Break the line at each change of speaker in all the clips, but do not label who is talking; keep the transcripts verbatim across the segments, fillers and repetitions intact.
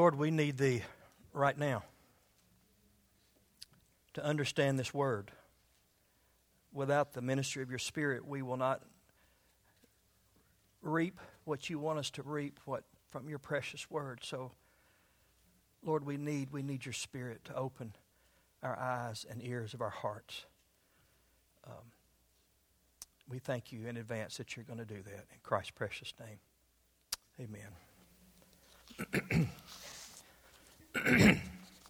Lord, we need Thee right now to understand this word. Without the ministry of your Spirit, we will not reap what you want us to reap what from your precious word. So, Lord, we need we need your Spirit to open our eyes and ears of our hearts. Um, we thank you in advance that you're going to do that. In Christ's precious name, amen.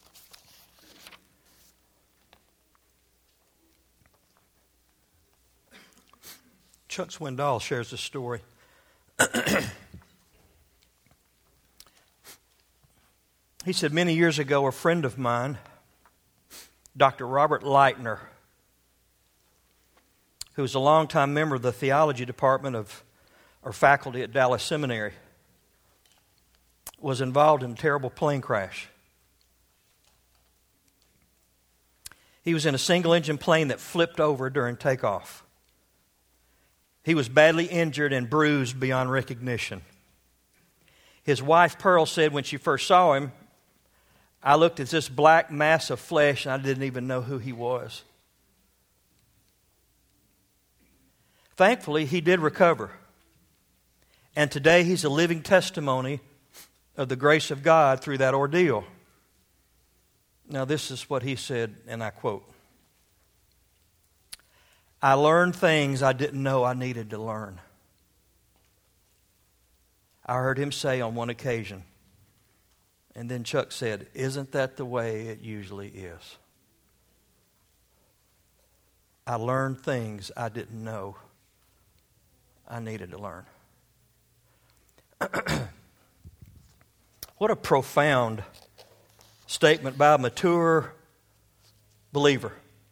Chuck Swindoll shares this story. He said, many years ago, a friend of mine, Doctor Robert Leitner, who was a longtime member of the theology department of or faculty at Dallas Seminary, was involved in a terrible plane crash. He was in a single-engine plane that flipped over during takeoff. He was badly injured and bruised beyond recognition. His wife, Pearl, said when she first saw him, I looked at this black mass of flesh and I didn't even know who he was. Thankfully, he did recover. And today he's a living testimony of the grace of God through that ordeal. Now, this is what he said, and I quote, I learned things I didn't know I needed to learn. I heard him say on one occasion, and then Chuck said, isn't that the way it usually is? I learned things I didn't know I needed to learn. What a profound statement by a mature believer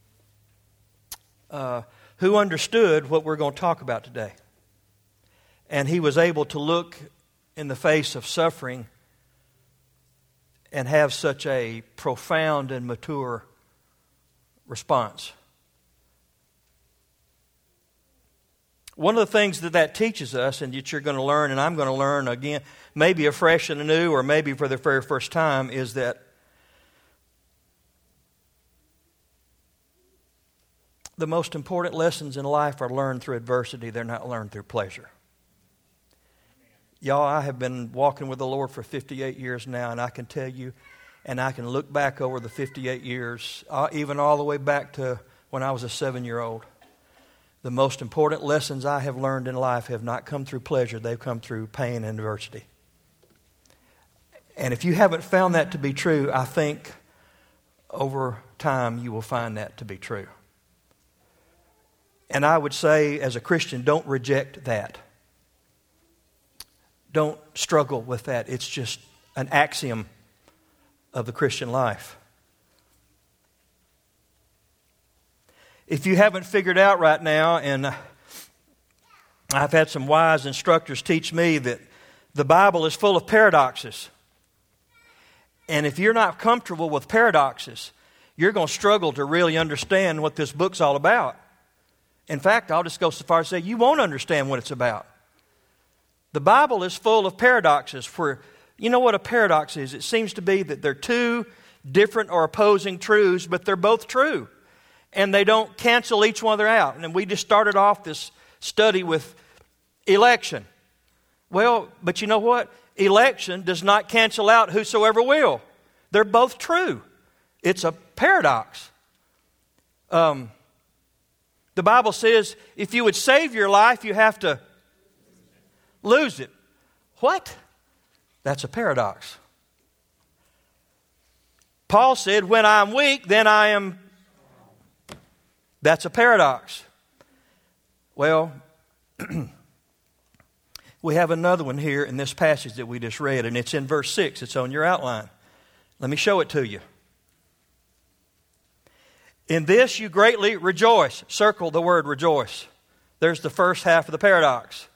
uh, who understood what we're going to talk about today. And he was able to look in the face of suffering and have such a profound and mature response. One of the things that that teaches us, and that you're going to learn, and I'm going to learn again, maybe afresh and anew, or maybe for the very first time, is that the most important lessons in life are learned through adversity. They're not learned through pleasure. Y'all, I have been walking with the Lord for fifty-eight years now, and I can tell you, and I can look back over the fifty-eight years, uh, even all the way back to when I was a seven-year-old. The most important lessons I have learned in life have not come through pleasure. They've come through pain and adversity. And if you haven't found that to be true, I think over time you will find that to be true. And I would say, as a Christian, don't reject that. Don't struggle with that. It's just an axiom of the Christian life. If you haven't figured out right now, and I've had some wise instructors teach me that the Bible is full of paradoxes. And if you're not comfortable with paradoxes, you're going to struggle to really understand what this book's all about. In fact, I'll just go so far as to say you won't understand what it's about. The Bible is full of paradoxes. For you know what a paradox is? It seems to be that they're two different or opposing truths, but they're both true. And they don't cancel each other out. And we just started off this study with election. Well, but you know what? Election does not cancel out whosoever will. They're both true. It's a paradox. Um, the Bible says if you would save your life, you have to lose it. What? That's a paradox. Paul said, when I'm weak, then I am. That's a paradox. Well, we have another one here in this passage that we just read, and it's in verse six. It's on your outline. Let me show it to you. In this you greatly rejoice. Circle the word rejoice. There's the first half of the paradox.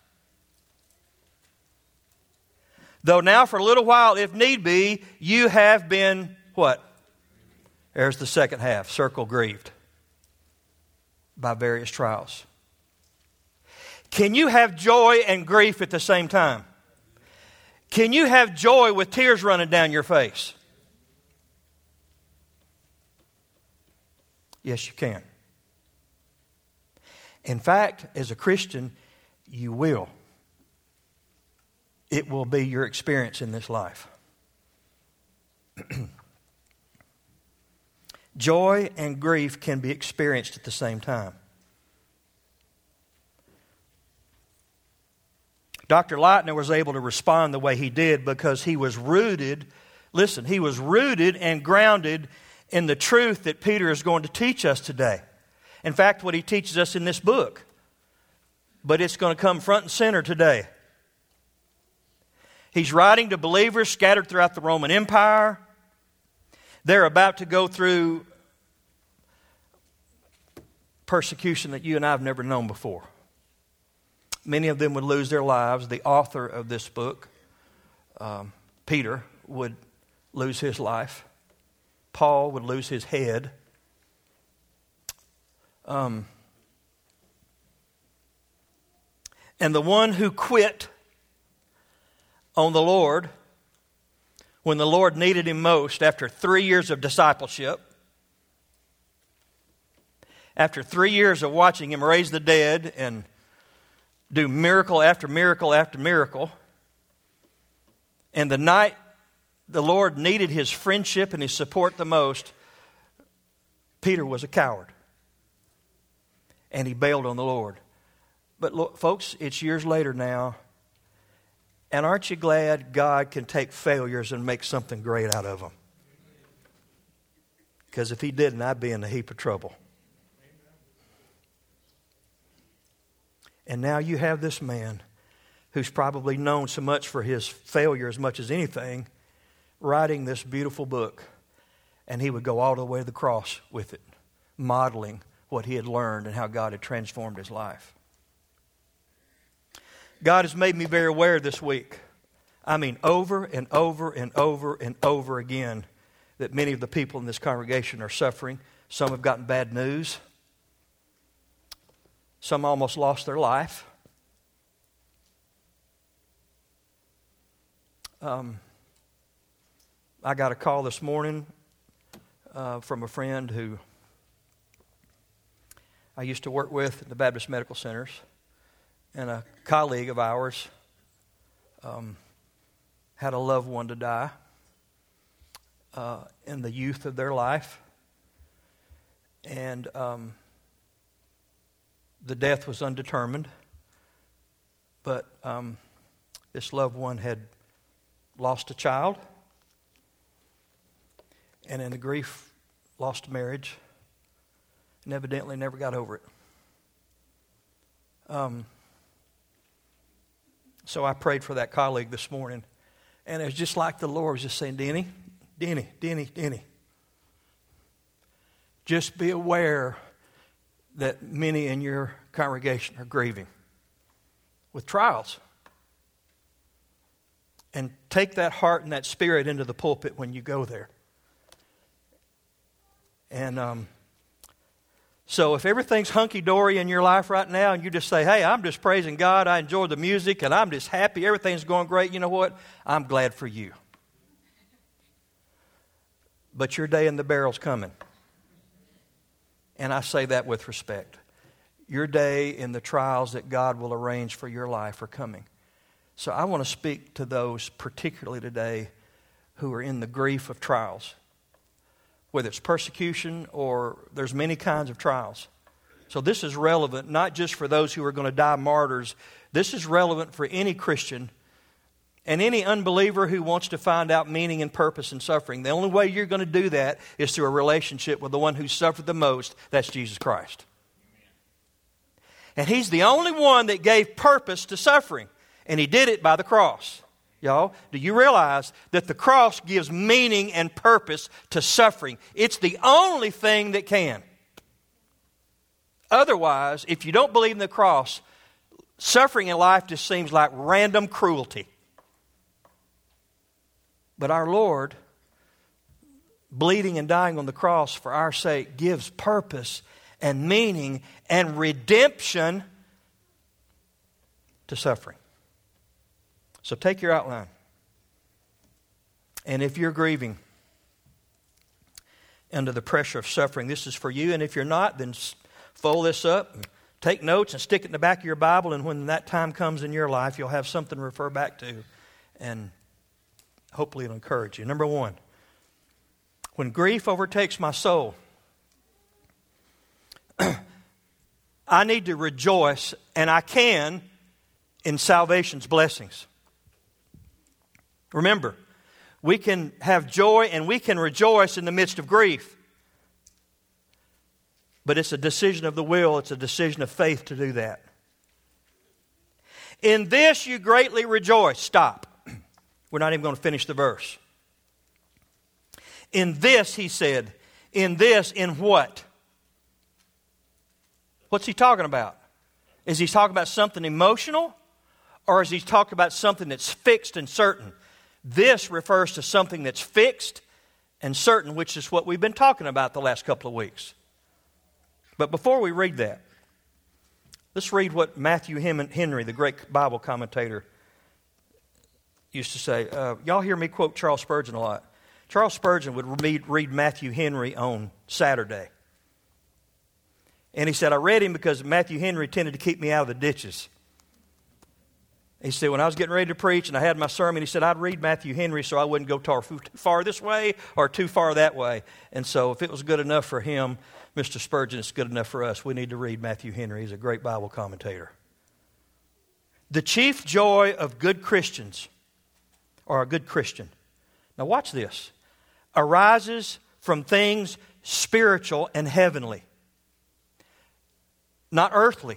Though now for a little while, if need be, you have been what? There's the second half. Circle grieved by various trials. Can you have joy and grief at the same time? Can you have joy with tears running down your face? Yes, you can. In fact, as a Christian, you will. It will be your experience in this life. Joy and grief can be experienced at the same time. Doctor Leitner was able to respond the way he did because he was rooted, listen, he was rooted and grounded in the truth that Peter is going to teach us today. In fact, what he teaches us in this book. But it's going to come front and center today. He's writing to believers scattered throughout the Roman Empire. They're about to go through persecution that you and I have never known before. Many of them would lose their lives. The author of this book, um, Peter, would lose his life. Paul would lose his head. Um, and the one who quit on the Lord when the Lord needed him most after three years of discipleship, after three years of watching him raise the dead and do miracle after miracle after miracle, and the night the Lord needed his friendship and his support the most, Peter was a coward. And he bailed on the Lord. But look, folks, it's years later now. And aren't you glad God can take failures and make something great out of them? Because if he didn't, I'd be in a heap of trouble. And now you have this man who's probably known so much for his failure as much as anything, writing this beautiful book. And he would go all the way to the cross with it, modeling what he had learned and how God had transformed his life. God has made me very aware this week, I mean over and over and over and over again, that many of the people in this congregation are suffering. Some have gotten bad news. Some almost lost their life. Um, I got a call this morning uh, from a friend who I used to work with at the Baptist Medical Centers, and a colleague of ours um, had a loved one to die uh, in the youth of their life. And um, the death was undetermined, but um, this loved one had lost a child, and in the grief lost a marriage, and evidently never got over it. Um, so I prayed for that colleague this morning, and it was just like the Lord was just saying, Denny, Denny, Denny, Denny, just be aware that many in your congregation are grieving with trials. And take that heart and that spirit into the pulpit when you go there. And um, so if everything's hunky-dory in your life right now and you just say, hey, I'm just praising God, I enjoy the music, and I'm just happy, everything's going great, you know what? I'm glad for you. But your day in the barrel's coming. And I say that with respect. Your day in the trials that God will arrange for your life are coming. So I want to speak to those particularly today who are in the grief of trials. Whether it's persecution or there's many kinds of trials. So this is relevant not just for those who are going to die martyrs. This is relevant for any Christian and any unbeliever who wants to find out meaning and purpose in suffering. The only way you're going to do that is through a relationship with the one who suffered the most. That's Jesus Christ. And He's the only one that gave purpose to suffering. And He did it by the cross. Y'all, do you realize that the cross gives meaning and purpose to suffering? It's the only thing that can. Otherwise, if you don't believe in the cross, suffering in life just seems like random cruelty. But our Lord, bleeding and dying on the cross for our sake, gives purpose and meaning and redemption to suffering. So take your outline. And if you're grieving under the pressure of suffering, this is for you. And if you're not, then fold this up, and take notes, and stick it in the back of your Bible. And when that time comes in your life, you'll have something to refer back to. And hopefully it'll encourage you. Number one, when grief overtakes my soul, I need to rejoice, and I can, in salvation's blessings. Remember, we can have joy and we can rejoice in the midst of grief. But it's a decision of the will, it's a decision of faith to do that. In this you greatly rejoice. Stop. We're not even going to finish the verse. In this, he said. In this, in what? What's he talking about? Is he talking about something emotional? Or is he talking about something that's fixed and certain? This refers to something that's fixed and certain, which is what we've been talking about the last couple of weeks. But before we read that, let's read what Matthew Henry, the great Bible commentator, used to say. Uh, y'all hear me quote Charles Spurgeon a lot. Charles Spurgeon would read, read Matthew Henry on Saturday. And he said, I read him because Matthew Henry tended to keep me out of the ditches. He said, when I was getting ready to preach and I had my sermon, he said, I'd read Matthew Henry so I wouldn't go too far this way or too far that way. And so if it was good enough for him, Mister Spurgeon, it's good enough for us. We need to read Matthew Henry. He's a great Bible commentator. The chief joy of good Christians, or a good Christian, now watch this, arises from things spiritual and heavenly, not earthly.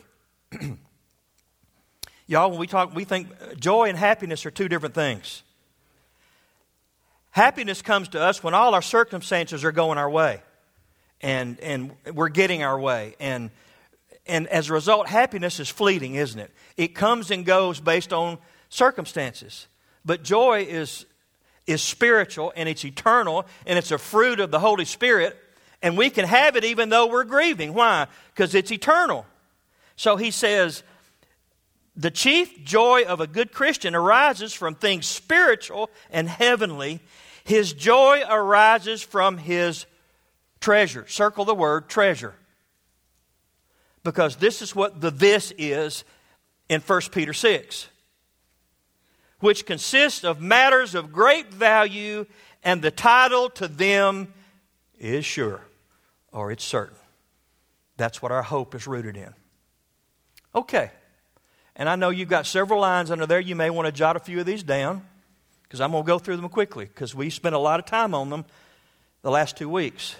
Y'all, when we talk, we think joy and happiness are two different things. Happiness comes to us when all our circumstances are going our way. And and we're getting our way. And and as a result, happiness is fleeting, isn't it? It comes and goes based on circumstances. But joy is, is spiritual and it's eternal and it's a fruit of the Holy Spirit. And we can have it even though we're grieving. Why? Because it's eternal. So he says, the chief joy of a good Christian arises from things spiritual and heavenly. His joy arises from his treasure. Circle the word treasure. Because this is what the this is in First Peter six. Which consists of matters of great value, and the title to them is sure, or it's certain. That's what our hope is rooted in. Okay. And I know you've got several lines under there. You may want to jot a few of these down, because I'm going to go through them quickly, because we spent a lot of time on them the last two weeks.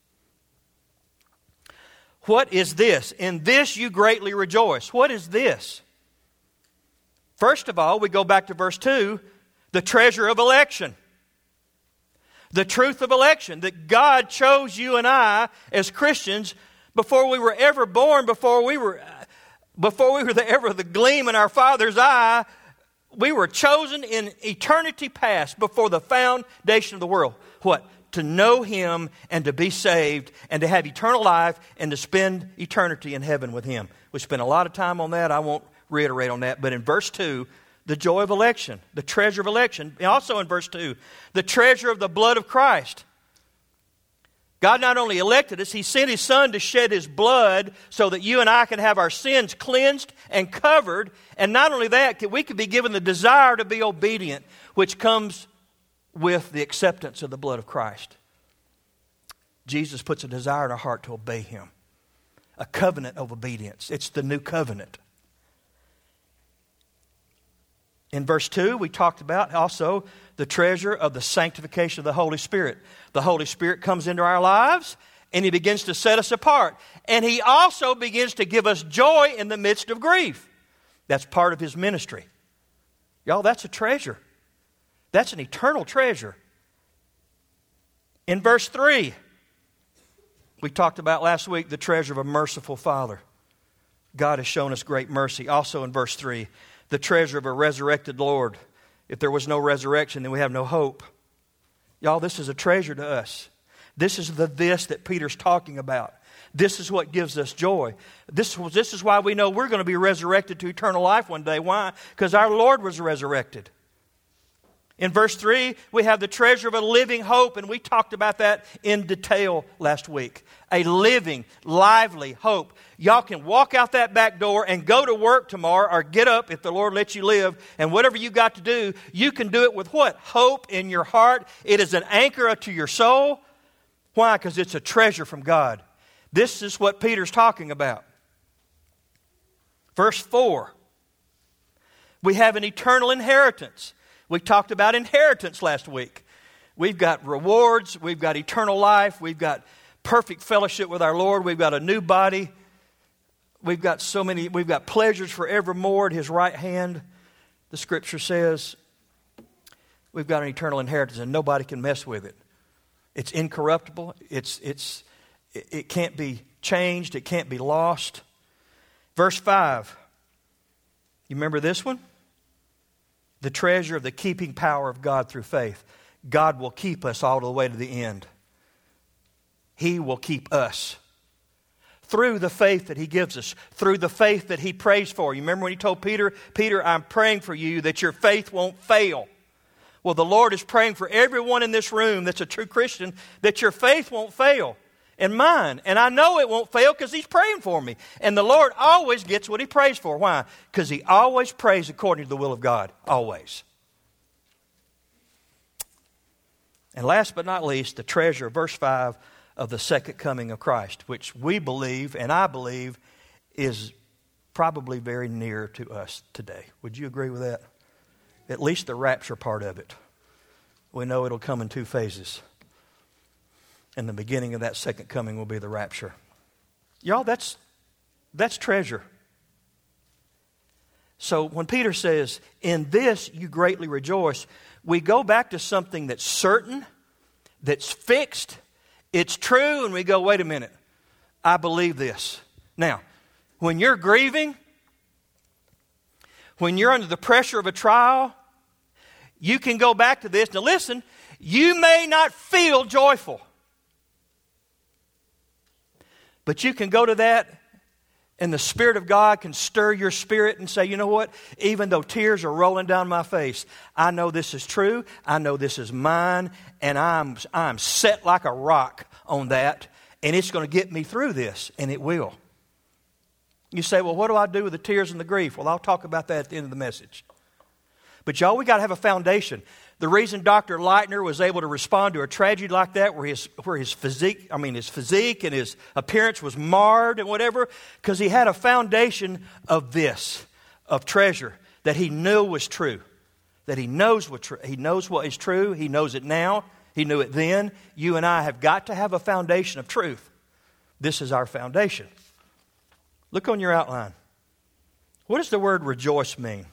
What is this? In this you greatly rejoice. What is this? First of all, we go back to verse two, the treasure of election. The truth of election, that God chose you and I as Christians before we were ever born, before we were... Before we were the, ever the gleam in our Father's eye, we were chosen in eternity past, before the foundation of the world. What? To know Him and to be saved and to have eternal life and to spend eternity in heaven with Him. We spent a lot of time on that. I won't reiterate on that. But in verse two, the joy of election, the treasure of election. And also in verse two, the treasure of the blood of Christ. God not only elected us, He sent His Son to shed His blood so that you and I can have our sins cleansed and covered. And not only that, we could be given the desire to be obedient, which comes with the acceptance of the blood of Christ. Jesus puts a desire in our heart to obey Him. A covenant of obedience. It's the new covenant. In verse two, we talked about also the treasure of the sanctification of the Holy Spirit. The Holy Spirit comes into our lives and He begins to set us apart. And He also begins to give us joy in the midst of grief. That's part of His ministry. Y'all, that's a treasure. That's an eternal treasure. In verse three, we talked about last week the treasure of a merciful Father. God has shown us great mercy. Also in verse three, the treasure of a resurrected Lord. If there was no resurrection, then we have no hope. Y'all, this is a treasure to us. This is the this that Peter's talking about. This is what gives us joy. This, this is why we know we're going to be resurrected to eternal life one day. Why? Because our Lord was resurrected. In verse three, we have the treasure of a living hope, and we talked about that in detail last week. A living, lively hope. Y'all can walk out that back door and go to work tomorrow, or get up if the Lord lets you live, and whatever you got to do, you can do it with what? Hope in your heart. It is an anchor to your soul. Why? Because it's a treasure from God. This is what Peter's talking about. Verse four, we have an eternal inheritance. We talked about inheritance last week. We've got rewards. We've got eternal life. We've got perfect fellowship with our Lord. We've got a new body. We've got so many, we've got pleasures forevermore at His right hand. The Scripture says we've got an eternal inheritance and nobody can mess with it. It's incorruptible. It's, it's, it can't be changed. It can't be lost. Verse five. You remember this one? The treasure of the keeping power of God through faith. God will keep us all the way to the end. He will keep us. Through the faith that He gives us. Through the faith that He prays for. You remember when He told Peter, Peter, I'm praying for you that your faith won't fail. Well, the Lord is praying for everyone in this room that's a true Christian that your faith won't fail. And mine. And I know it won't fail because He's praying for me. And the Lord always gets what He prays for. Why? Because He always prays according to the will of God. Always. And last but not least, the treasure, verse five, of the second coming of Christ, which we believe, and I believe, is probably very near to us today. Would you agree with that? At least the rapture part of it. We know it'll come in two phases. And the beginning of that second coming will be the rapture. Y'all, that's, that's treasure. So when Peter says, in this you greatly rejoice, we go back to something that's certain, that's fixed, it's true, and we go, wait a minute, I believe this. Now, when you're grieving, when you're under the pressure of a trial, you can go back to this. Now listen, you may not feel joyful. But you can go to that, and the Spirit of God can stir your spirit and say, you know what? Even though tears are rolling down my face, I know this is true. I know this is mine, and I'm, I'm set like a rock on that, and it's going to get me through this, and it will. You say, well, what do I do with the tears and the grief? Well, I'll talk about that at the end of the message. But y'all, we got to have a foundation. The reason Doctor Leitner was able to respond to a tragedy like that, where his where his physique, I mean his physique and his appearance was marred and whatever, because he had a foundation of this, of treasure that he knew was true, that he knows what tr- he knows what is true. He knows it now. He knew it then. You and I have got to have a foundation of truth. This is our foundation. Look on your outline. What does the word rejoice mean?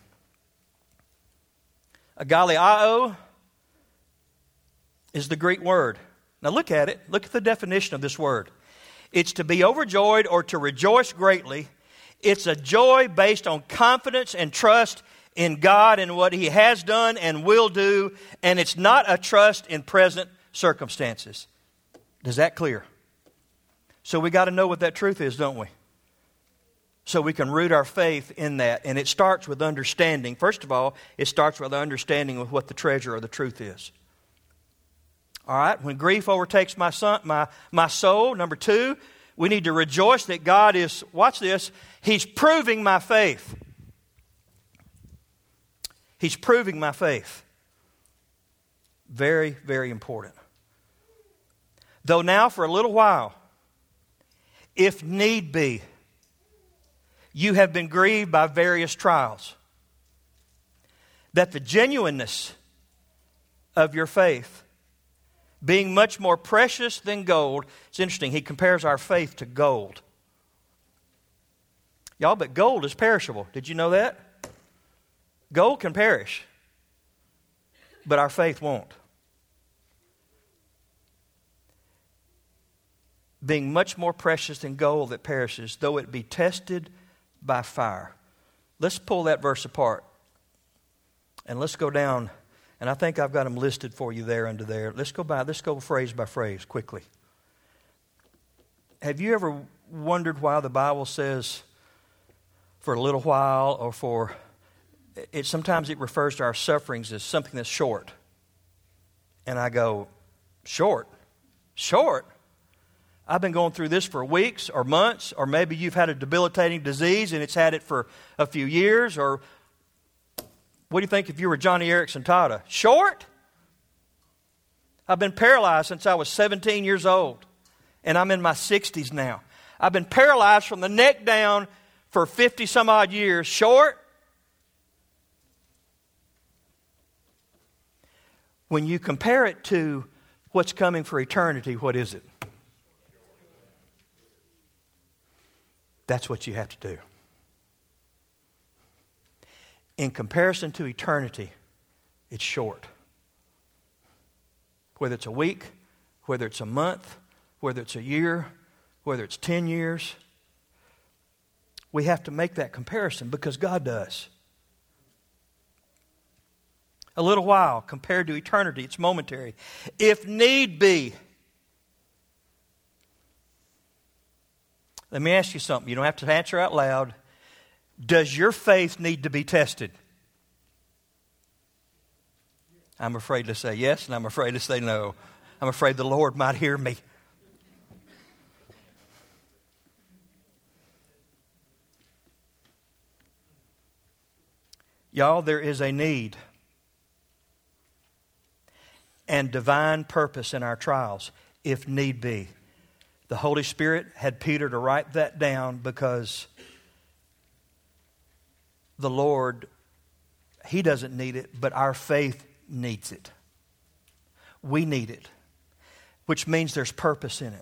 Agaliao is the Greek word. Now look at it. Look at the definition of this word. It's to be overjoyed or to rejoice greatly. It's a joy based on confidence and trust in God and what He has done and will do. And it's not a trust in present circumstances. Is that clear? So we got to know what that truth is, don't we? So we can root our faith in that. And it starts with understanding. First of all, it starts with understanding of what the treasure or the truth is. All right, when grief overtakes my son, my, my soul, number two, we need to rejoice that God is, watch this, He's proving my faith. He's proving my faith. Very, very important. Though now for a little while, if need be, you have been grieved by various trials, that the genuineness of your faith, being much more precious than gold. It's interesting, he compares our faith to gold. Y'all, but gold is perishable. Did you know that? Gold can perish, but our faith won't. Being much more precious than gold that perishes, though it be tested by fire. Let's pull that verse apart. And let's go down. And I think I've got them listed for you there under there. Let's go by, let's go phrase by phrase quickly. Have you ever wondered why the Bible says for a little while, or for, it sometimes it refers to our sufferings as something that's short. And I go, short? Short? I've been going through this for weeks or months, or maybe you've had a debilitating disease and it's had it for a few years, or what do you think if you were Johnny Erickson Tata? Short? I've been paralyzed since I was seventeen years old, and I'm in my sixties now. I've been paralyzed from the neck down for fifty some odd years. Short? When you compare it to what's coming for eternity, what is it? That's what you have to do. In comparison to eternity, it's short. Whether it's a week, whether it's a month, whether it's a year, whether it's ten years, we have to make that comparison because God does. A little while compared to eternity, it's momentary. If need be, let me ask you something. You don't have to answer out loud. Does your faith need to be tested? I'm afraid to say yes, and I'm afraid to say no. I'm afraid the Lord might hear me. Y'all, there is a need and divine purpose in our trials, if need be. The Holy Spirit had Peter to write that down because the Lord, He doesn't need it, but our faith needs it. We need it, which means there's purpose in it.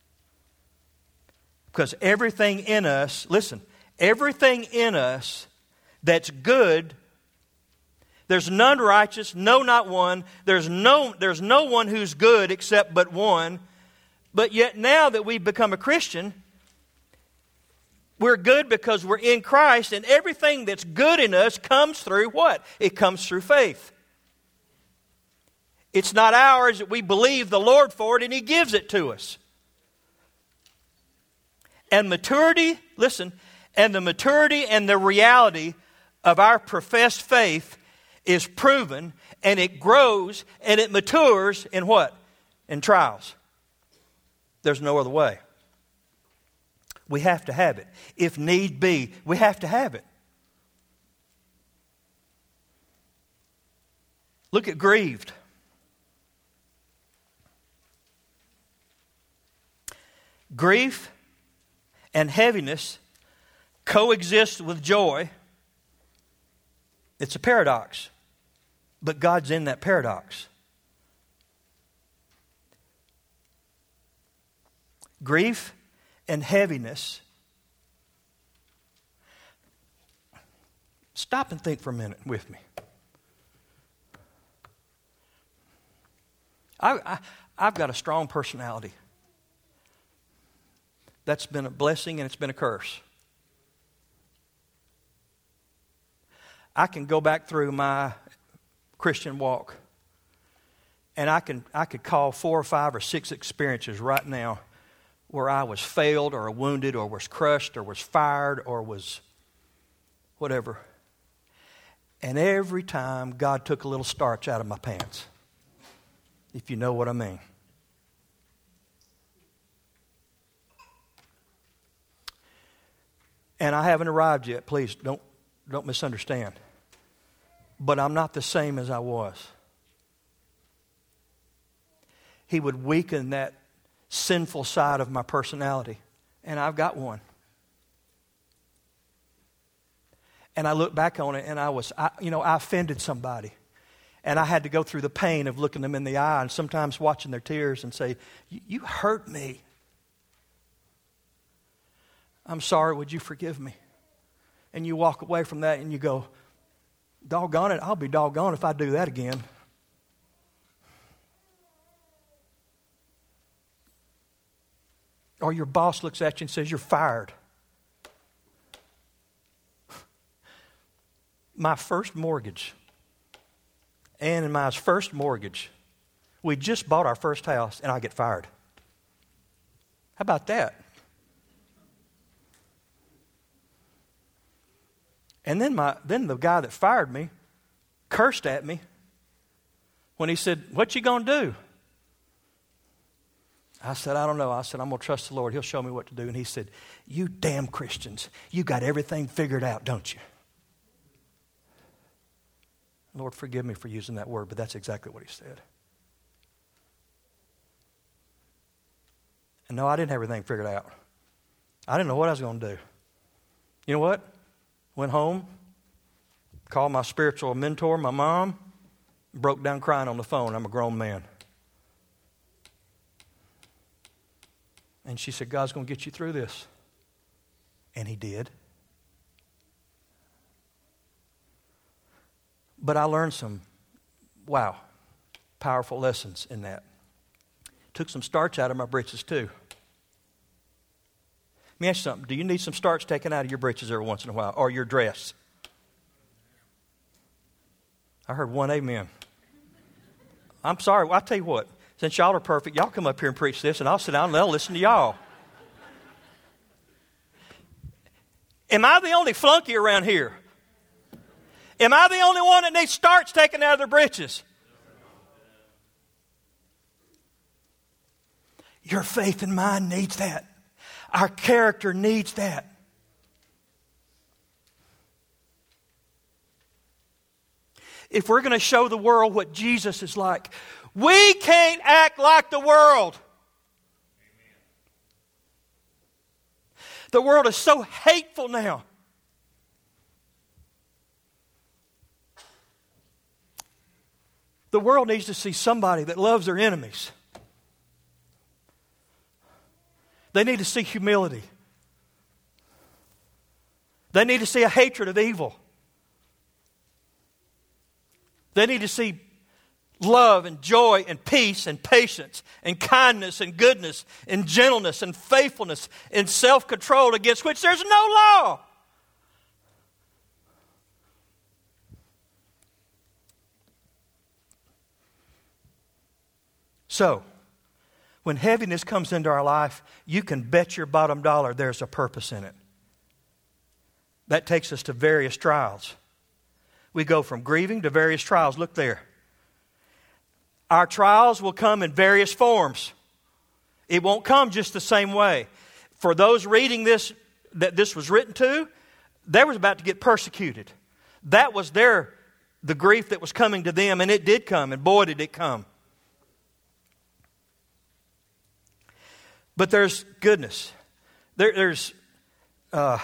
Because everything in us, listen, everything in us that's good, there's none righteous, no, not one. There's no, there's no one who's good except but one. But yet now that we've become a Christian, we're good because we're in Christ, and everything that's good in us comes through what? It comes through faith. It's not ours. We believe the Lord for it, and He gives it to us. And maturity, listen, and the maturity and the reality of our professed faith is proven, and it grows, and it matures in what? In trials. There's no other way. We have to have it. If need be, we have to have it. Look at grieved. Grief and heaviness coexist with joy. It's a paradox, but God's in that paradox. Grief and heaviness. Stop and think for a minute with me. I, I, I've got a strong personality. That's been a blessing and it's been a curse. I can go back through my Christian walk and I can I could call four or five or six experiences right now where I was failed or wounded or was crushed or was fired or was whatever. And every time God took a little starch out of my pants, if you know what I mean. And I haven't arrived yet. Please don't don't misunderstand. But I'm not the same as I was. He would weaken that sinful side of my personality. And I've got one. And I look back on it and I was, I, you know, I offended somebody. And I had to go through the pain of looking them in the eye and sometimes watching their tears and say, you hurt me. I'm sorry, would you forgive me? And you walk away from that and you go, doggone it, I'll be doggone if I do that again. Or your boss looks at you and says, you're fired. My first mortgage, Ann and my first mortgage, we just bought our first house and I get fired. How about that? And then my then the guy that fired me cursed at me when he said, what you going to do? I said, I don't know. I said, I'm going to trust the Lord. He'll show me what to do. And he said, you damn Christians, you got everything figured out, don't you? Lord, forgive me for using that word, but that's exactly what he said. And no, I didn't have everything figured out. I didn't know what I was going to do. You know what? Went home, called my spiritual mentor, my mom, broke down crying on the phone. I'm a grown man. And she said, God's going to get you through this. And he did. But I learned some, wow, powerful lessons in that. Took some starch out of my britches too. Let me ask you something. Do you need some starch taken out of your britches every once in a while, or your dress? I heard one amen. I'm sorry. I'll tell you what. Since y'all are perfect, y'all come up here and preach this, and I'll sit down and I'll listen to y'all. Am I the only flunky around here? Am I the only one that needs starch taken out of their britches? Your faith and mine needs that. Our character needs that. If we're going to show the world what Jesus is like, we can't act like the world. The world is so hateful now. The world needs to see somebody that loves their enemies. They need to see humility. They need to see a hatred of evil. They need to see love and joy and peace and patience and kindness and goodness and gentleness and faithfulness and self-control, against which there's no law. So, when heaviness comes into our life, you can bet your bottom dollar there's a purpose in it. That takes us to various trials. We go from grieving to various trials. Look there. Our trials will come in various forms. It won't come just the same way. For those reading this, that this was written to, they was about to get persecuted. That was their, the grief that was coming to them, and it did come, and boy did it come. But there's goodness. There, there's uh,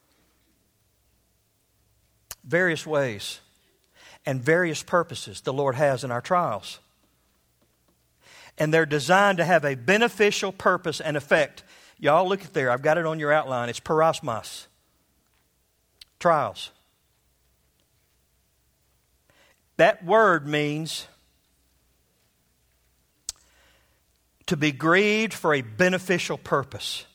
various ways and various purposes the Lord has in our trials. And they're designed to have a beneficial purpose and effect. Y'all look at there. I've got it on your outline. It's parasmos. Trials. That word means to be grieved for a beneficial purpose.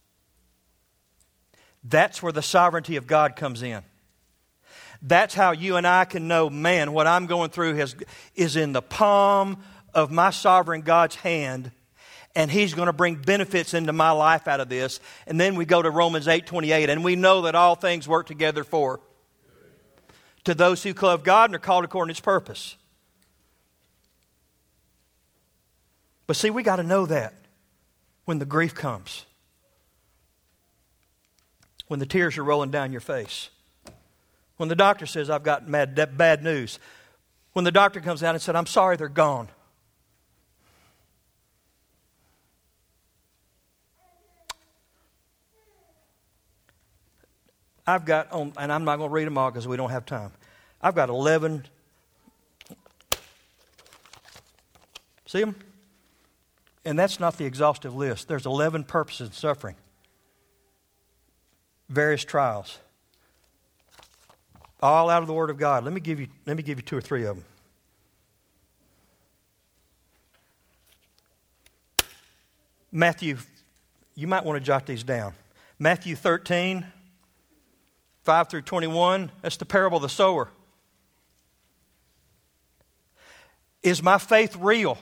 That's where the sovereignty of God comes in. That's how you and I can know, man, what I'm going through has, is in the palm of my sovereign God's hand, and He's going to bring benefits into my life out of this. And then we go to Romans eight twenty-eight, and we know that all things work together for to those who love God and are called according to His purpose. But see, we got to know that when the grief comes, when the tears are rolling down your face, when the doctor says, I've got bad, bad news, when the doctor comes out and said, I'm sorry, they're gone. I've got, on, and I'm not going to read them all because we don't have time. I've got eleven. See them? And that's not the exhaustive list. There's eleven purposes in suffering. Various trials. All out of the Word of God. Let me give you, let me give you two or three of them. Matthew, you might want to jot these down. Matthew thirteen, five through twenty-one. That's the parable of the sower. Is my faith real?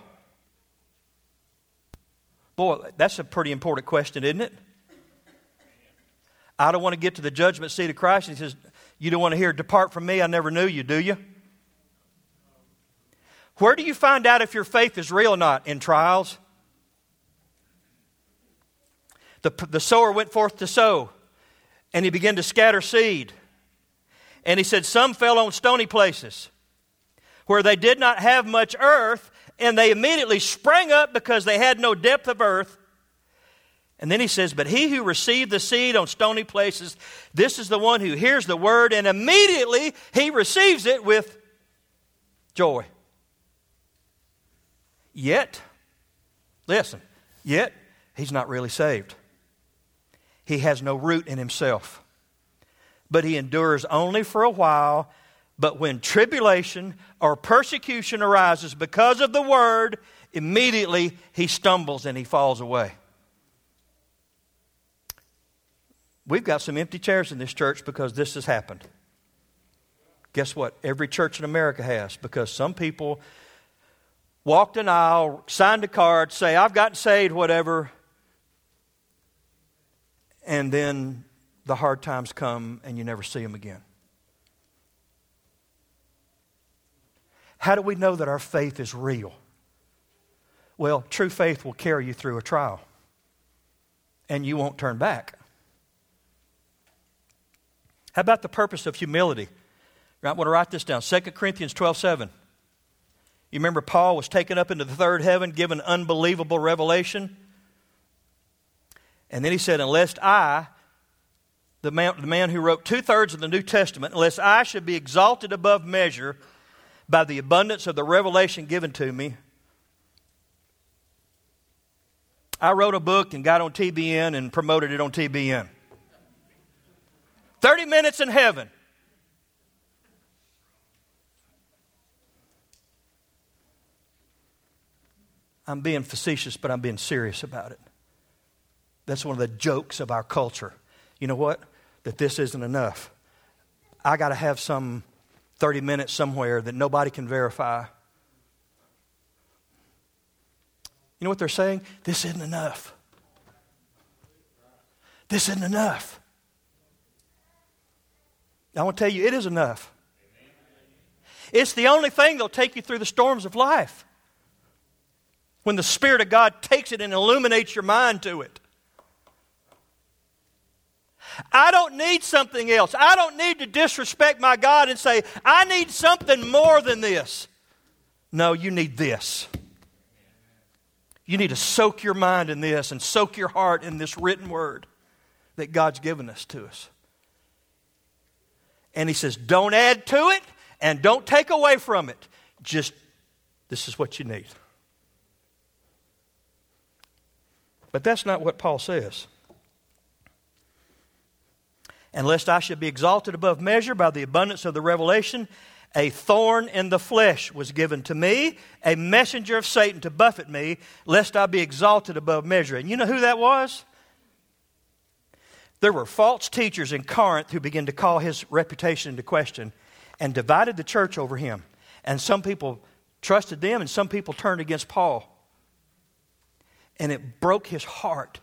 Boy, that's a pretty important question, isn't it? I don't want to get to the judgment seat of Christ. He says, you don't want to hear, depart from me, I never knew you, do you? Where do you find out if your faith is real or not? In trials. The, the sower went forth to sow, and he began to scatter seed. And he said, some fell on stony places where they did not have much earth, and they immediately sprang up because they had no depth of earth. And then he says, but he who received the seed on stony places, this is the one who hears the word, and immediately he receives it with joy. Yet, listen, yet he's not really saved. He has no root in himself, but he endures only for a while. But when tribulation or persecution arises because of the word, immediately he stumbles and he falls away. We've got some empty chairs in this church because this has happened. Guess what? Every church in America has, because some people walked an aisle, signed a card, say, I've gotten saved, whatever. And then the hard times come and you never see them again. How do we know that our faith is real? Well, true faith will carry you through a trial, and you won't turn back. How about the purpose of humility? I want to write this down. Second Corinthians twelve seven. You remember Paul was taken up into the third heaven, given unbelievable revelation. And then he said, unless I, the man, the man who wrote two-thirds of the New Testament, unless I should be exalted above measure by the abundance of the revelation given to me. I wrote a book and got on T B N and promoted it on T B N. thirty minutes in heaven. I'm being facetious, but I'm being serious about it. That's one of the jokes of our culture. You know what? That this isn't enough. I got to have some thirty minutes somewhere that nobody can verify. You know what they're saying? This isn't enough. This isn't enough. I want to tell you, it is enough. It's the only thing that'll take you through the storms of life. When the Spirit of God takes it and illuminates your mind to it. I don't need something else. I don't need to disrespect my God and say, I need something more than this. No, you need this. You need to soak your mind in this and soak your heart in this written word that God's given us to us. And he says, don't add to it and don't take away from it. Just, this is what you need. But that's not what Paul says. And lest I should be exalted above measure by the abundance of the revelation, a thorn in the flesh was given to me, a messenger of Satan to buffet me, lest I be exalted above measure. And you know who that was? There were false teachers in Corinth who began to call his reputation into question and divided the church over him. And some people trusted them and some people turned against Paul. And it broke his heart.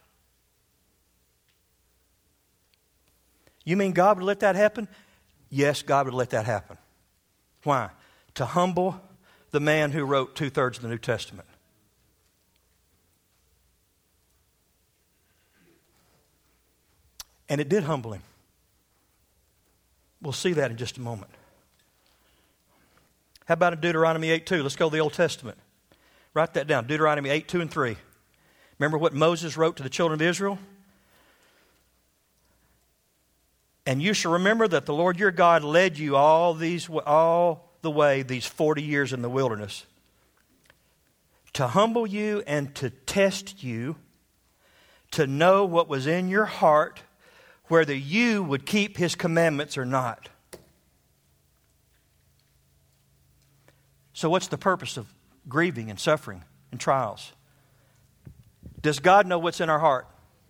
You mean God would let that happen? Yes, God would let that happen. Why? To humble the man who wrote two-thirds of the New Testament. And it did humble him. We'll see that in just a moment. How about in Deuteronomy eight two? Let's go to the Old Testament. Write that down. Deuteronomy eight two and three. Remember what Moses wrote to the children of Israel? And you shall remember that the Lord your God led you all these all the way these forty years in the wilderness to humble you and to test you, to know what was in your heart, whether you would keep his commandments or not. So what's the purpose of grieving and suffering and trials? Does God know what's in our heart?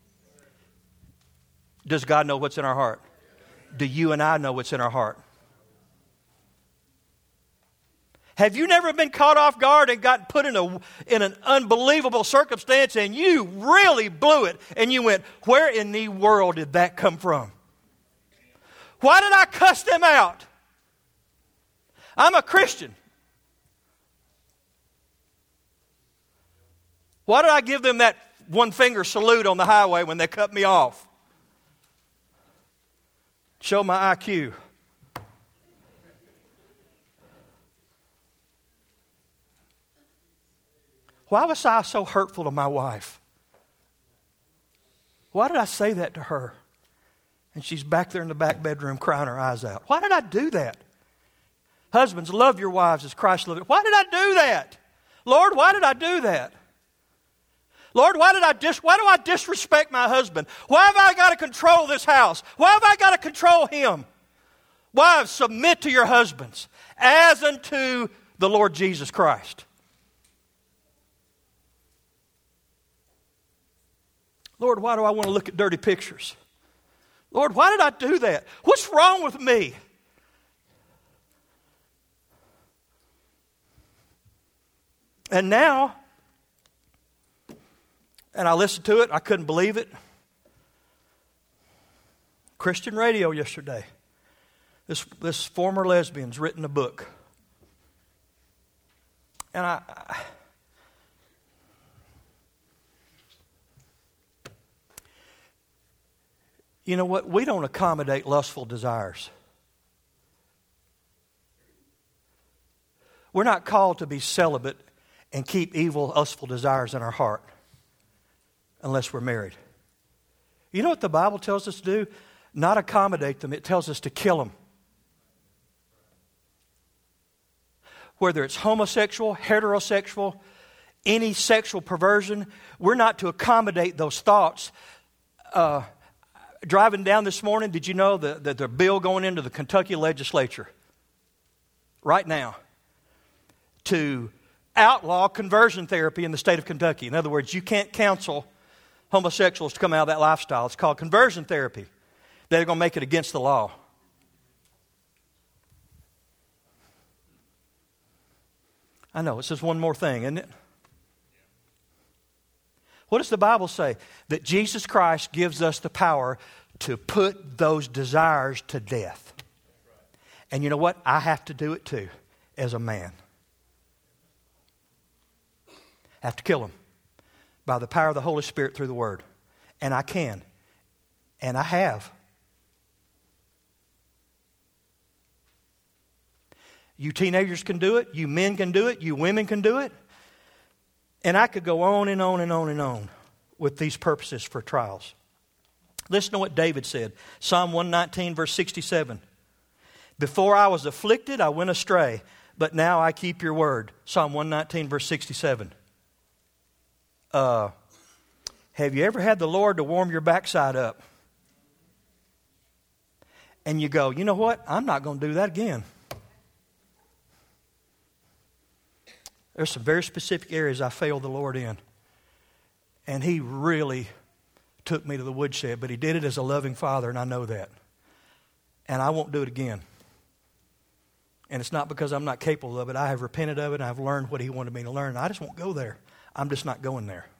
Does God know what's in our heart? Do you and I know what's in our heart? Have you never been caught off guard and got put in a in an unbelievable circumstance and you really blew it and you went, where in the world did that come from? Why did I cuss them out? I'm a Christian. Why did I give them that one finger salute on the highway when they cut me off? Show my I Q. Why was I so hurtful to my wife? Why did I say that to her? And she's back there in the back bedroom crying her eyes out. Why did I do that? Husbands, love your wives as Christ loved it. Why did I do that? Lord, why did I do that? Lord, why did I dis- why do I disrespect my husband? Why have I got to control this house? Why have I got to control him? Wives, submit to your husbands as unto the Lord Jesus Christ. Lord, why do I want to look at dirty pictures? Lord, why did I do that? What's wrong with me? And now, and I listened to it, I couldn't believe it. Christian radio yesterday. This, this former lesbian's written a book. And I... I You know what? We don't accommodate lustful desires. We're not called to be celibate and keep evil, lustful desires in our heart unless we're married. You know what the Bible tells us to do? Not accommodate them. It tells us to kill them. Whether it's homosexual, heterosexual, any sexual perversion, we're not to accommodate those thoughts. Uh, Driving down this morning, did you know that the, the bill going into the Kentucky legislature right now to outlaw conversion therapy in the state of Kentucky? In other words, you can't counsel homosexuals to come out of that lifestyle. It's called conversion therapy. They're going to make it against the law. I know, it's just one more thing, isn't it? What does the Bible say? That Jesus Christ gives us the power to put those desires to death. And you know what? I have to do it too, as a man. I have to kill them by the power of the Holy Spirit through the Word. And I can. And I have. You teenagers can do it. You men can do it. You women can do it. And I could go on and on and on and on with these purposes for trials. Listen to what David said. Psalm one nineteen, verse sixty-seven. Before I was afflicted, I went astray, but now I keep your word. Psalm one nineteen, verse sixty-seven. Uh, have you ever had the Lord to warm your backside up? And you go, you know what? I'm not going to do that again. There's some very specific areas I failed the Lord in. And He really took me to the woodshed, but He did it as a loving Father, and I know that. And I won't do it again. And it's not because I'm not capable of it. I have repented of it, and I've learned what He wanted me to learn. I just won't go there. I'm just not going there.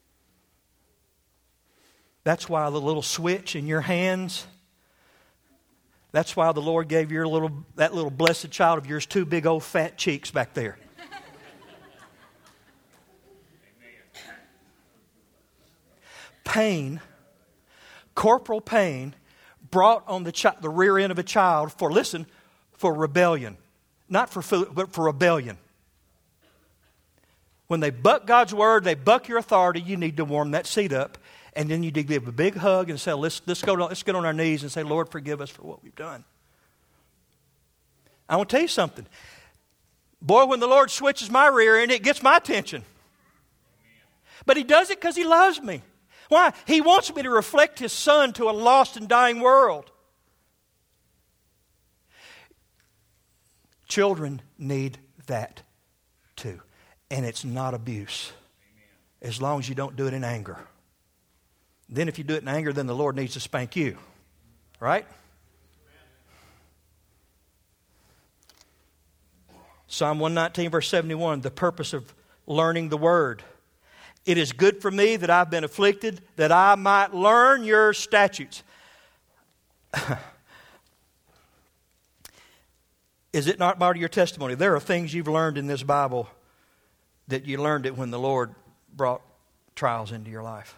That's why the little switch in your hands, that's why the Lord gave your little that little blessed child of yours two big old fat cheeks back there. Pain, corporal pain, brought on the chi- the rear end of a child for, listen, for rebellion. Not for food, but for rebellion. When they buck God's word, they buck your authority, you need to warm that seat up. And then you need to give a big hug and say, let's, let's, go to, let's get on our knees and say, Lord, forgive us for what we've done. I want to tell you something. Boy, when the Lord switches my rear end, it gets my attention. But He does it because He loves me. Why? He wants me to reflect His Son to a lost and dying world. Children need that too. And it's not abuse. As long as you don't do it in anger. Then if you do it in anger, then the Lord needs to spank you. Right? Psalm one nineteen, verse seventy-one, the purpose of learning the Word. It is good for me that I've been afflicted, that I might learn your statutes. Is it not part of your testimony? There are things you've learned in this Bible that you learned it when the Lord brought trials into your life.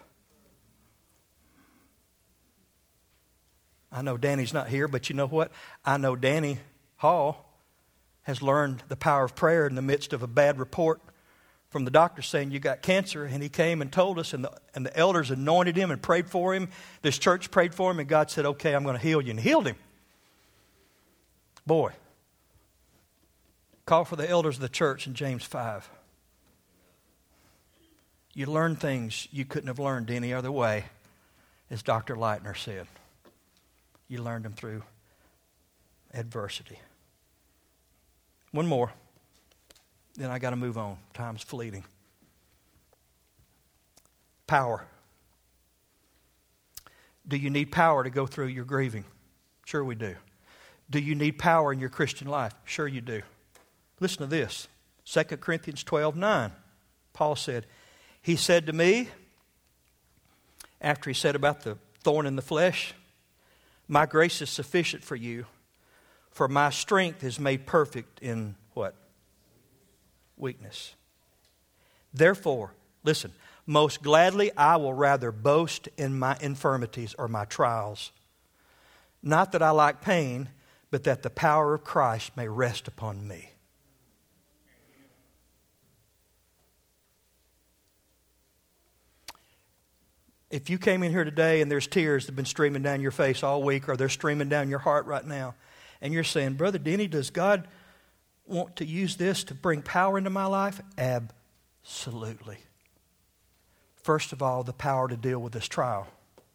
I know Danny's not here, but you know what? I know Danny Hall has learned the power of prayer in the midst of a bad report from the doctor saying you got cancer, and he came and told us, and the, and the elders anointed him and prayed for him. This church prayed for him, and God said, okay, I'm going to heal you, and healed him. Boy, call for the elders of the church in James five. You learn things you couldn't have learned any other way, as Doctor Leitner said. You learned them through adversity. One more. Then I got to move on. Time's fleeting. Power. Do you need power to go through your grieving? Sure we do. Do you need power in your Christian life? Sure you do. Listen to this. Second Corinthians twelve nine. Paul said, he said to me, after he said about the thorn in the flesh, my grace is sufficient for you, for my strength is made perfect in what? Weakness. Therefore, listen, most gladly I will rather boast in my infirmities or my trials. Not that I like pain, but that the power of Christ may rest upon me. If you came in here today and there's tears that have been streaming down your face all week, or they're streaming down your heart right now, and you're saying, Brother Denny, does God want to use this to bring power into my life? Absolutely. First of all, the power to deal with this trial.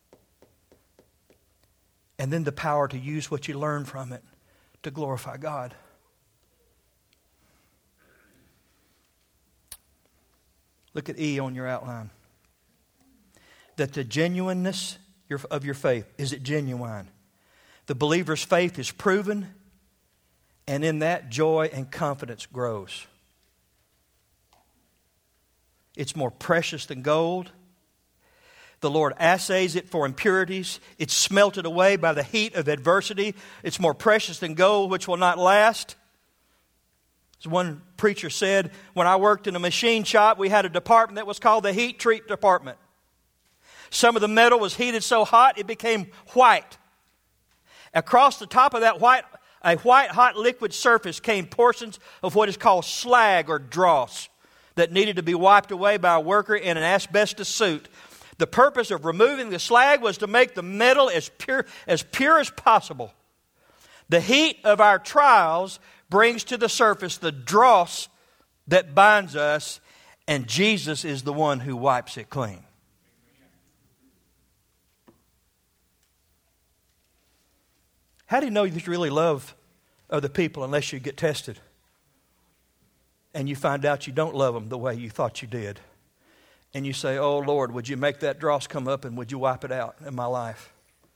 And then the power to use what you learn from it to glorify God. Look at E on your outline. That the genuineness of your faith, is it genuine? The believer's faith is proven, and in that joy and confidence grows. It's more precious than gold. The Lord assays it for impurities. It's smelted away by the heat of adversity. It's more precious than gold, which will not last. As one preacher said, when I worked in a machine shop, we had a department that was called the heat treat department. Some of the metal was heated so hot it became white. Across the top of that white, a white hot liquid surface came portions of what is called slag or dross that needed to be wiped away by a worker in an asbestos suit. The purpose of removing the slag was to make the metal as pure as pure as possible. The heat of our trials brings to the surface the dross that binds us, and Jesus is the one who wipes it clean. How do you know you really love other people unless you get tested and you find out you don't love them the way you thought you did? And you say, oh, Lord, would you make that dross come up and would you wipe it out in my life?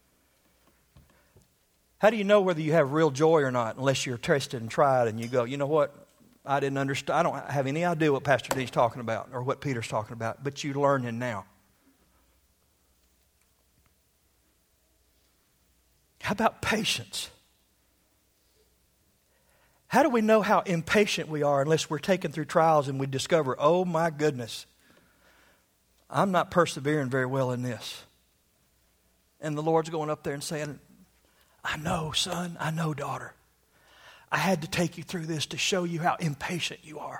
How do you know whether you have real joy or not unless you're tested and tried and you go, you know what, I didn't understand. I don't have any idea what Pastor D's talking about or what Peter's talking about, but you're learning now. How about patience? How do we know how impatient we are unless we're taken through trials and we discover, oh my goodness, I'm not persevering very well in this. And the Lord's going up there and saying, I know, son, I know, daughter. I had to take you through this to show you how impatient you are.